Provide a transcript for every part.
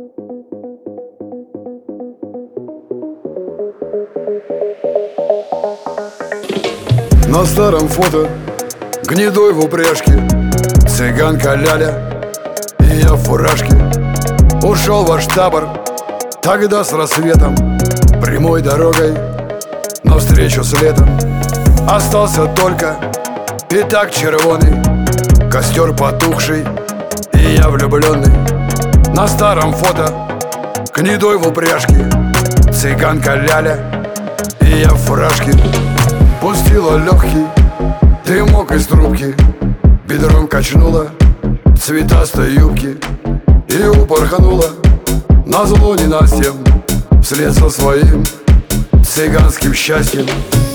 На старом фото гнедой в упряжке, цыганка Ляля и я в фуражке. Ушел ваш табор тогда с рассветом, прямой дорогой навстречу с летом. Остался только пятак червоный, костер потухший и я влюбленный. На старом фото гнедой в упряжке, цыганка Ляля и я в фуражке. Пустила легкий дымок из трубки, бедром качнула цветастой юбки и упорхнула назло ненастьем вслед за своим цыганским счастьем.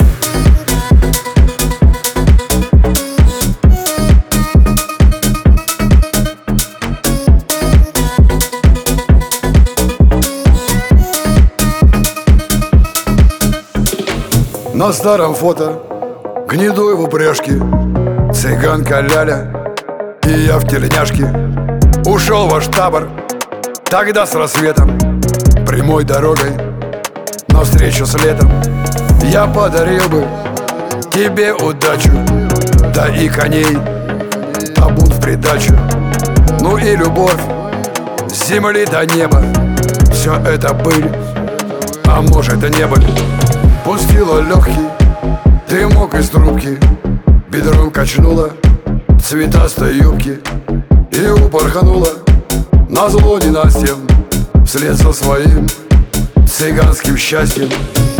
На старом фото гнедой в упряжке, цыганка Ляля и я в тельняшке. Ушел ваш табор тогда с рассветом, прямой дорогой навстречу с летом. Я подарил бы тебе удачу, да и коней, табун в придачу. Ну и любовь с земли до неба, все это быль, а может и не быль. Пустила легкий дымок из трубки, бедром качнула цветастой юбки и упорхнула назло ненастьем вслед за своим цыганским счастьем.